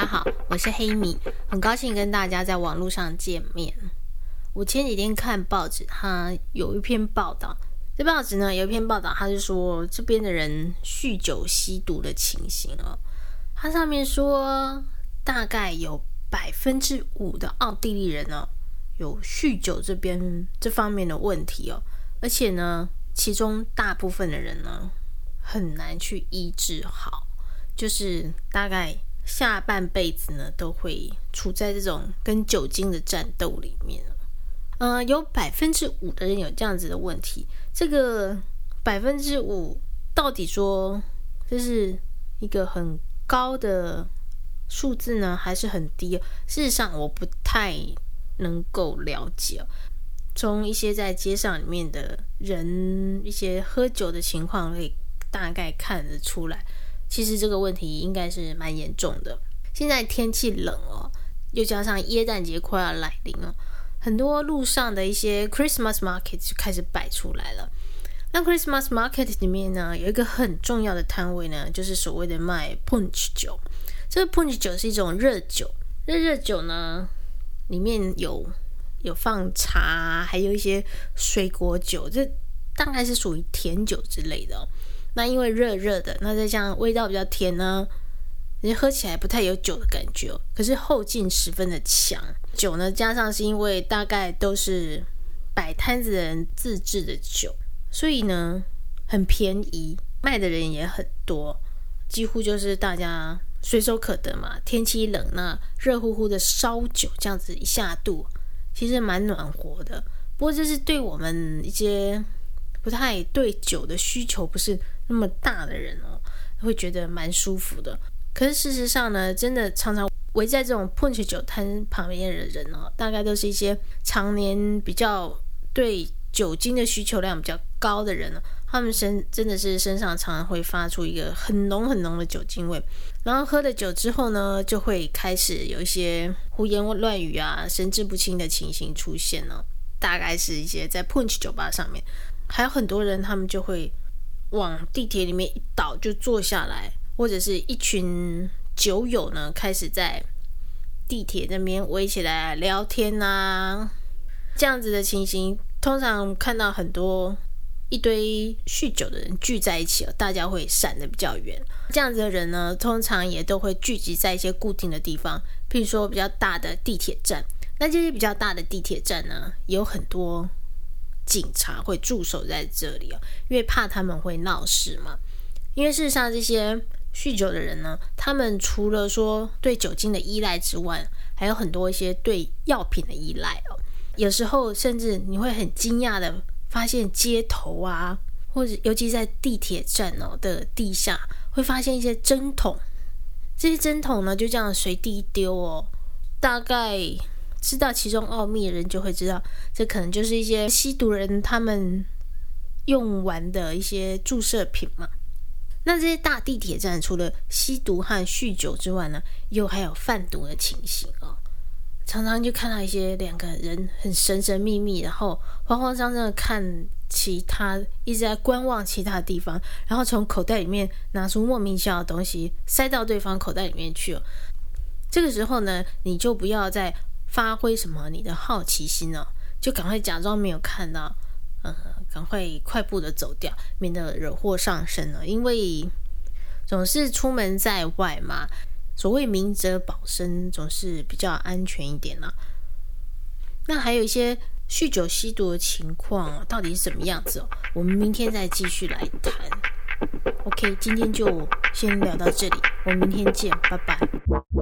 家好，我是黑米，很高兴跟大家在网络上见面。我前几天看报纸，它有一篇报道，这报纸呢有一篇报道，它是说这边的人酗酒吸毒的情形哦。它上面说，大概有5%的奥地利人哦，有酗酒这方面的问题哦，而且呢，其中大部分的人呢很难去医治好，就是大概下半辈子呢都会处在这种跟酒精的战斗里面。有5%的人有这样子的问题，这个5%到底说这是一个很高的数字呢，还是很低？事实上我不太能够了解。从一些在街上里面的人一些喝酒的情况可以大概看得出来，其实这个问题应该是蛮严重的。现在天气冷哦，又加上耶诞节快要来临了，很多路上的一些 Christmas market 就开始摆出来了。那 Christmas market 里面呢，有一个很重要的摊位呢，就是所谓的卖 punch 酒。这个 punch 酒是一种热酒，热酒呢里面有放茶，还有一些水果酒，这大概是属于甜酒之类的哦。那因为热的，那再加上味道比较甜呢，喝起来不太有酒的感觉哦，可是后劲十分的强。酒呢，加上是因为大概都是摆摊子的人自制的酒，所以呢很便宜，卖的人也很多，几乎就是大家随手可得嘛。天气冷，那热乎乎的烧酒这样子一下肚，其实蛮暖和的。不过这是对我们一些不太对酒的需求不是那么大的人哦，会觉得蛮舒服的。可是事实上呢，真的常常围在这种 punch 酒摊旁边的人哦，大概都是一些常年比较对酒精的需求量比较高的人哦，他们真的是身上常常会发出一个很浓很浓的酒精味，然后喝了酒之后呢，就会开始有一些胡言乱语啊、神志不清的情形出现哦。大概是一些在 punch 酒吧上面，还有很多人他们就会往地铁里面一倒就坐下来，或者是一群酒友呢开始在地铁那边围起来聊天啊，这样子的情形通常看到很多一堆酗酒的人聚在一起，大家会闪得比较远。这样子的人呢，通常也都会聚集在一些固定的地方，譬如说比较大的地铁站。那这些比较大的地铁站呢，有很多警察会驻守在这里哦，因为怕他们会闹事嘛。因为事实上这些酗酒的人呢，他们除了说对酒精的依赖之外，还有很多一些对药品的依赖哦。有时候甚至你会很惊讶的发现街头啊，或者尤其在地铁站哦的地下，会发现一些针筒。这些针筒呢就这样随地丢哦。大概知道其中奥秘的人就会知道，这可能就是一些吸毒人他们用完的一些注射品嘛。那这些大地铁站除了吸毒和酗酒之外呢，还有贩毒的情形哦。常常就看到一些两个人很神神秘秘，然后慌慌张张的看其他，一直在观望其他的地方，然后从口袋里面拿出莫名其妙的东西塞到对方口袋里面去哦。这个时候呢，你就不要再发挥什么你的好奇心哦，就赶快假装没有看到，赶快快步的走掉，免得惹祸上身了。因为总是出门在外嘛，所谓明哲保身，总是比较安全一点啦。那还有一些酗酒吸毒的情况到底是什么样子哦？我们明天再继续来谈。OK， 今天就先聊到这里，我们明天见，拜拜。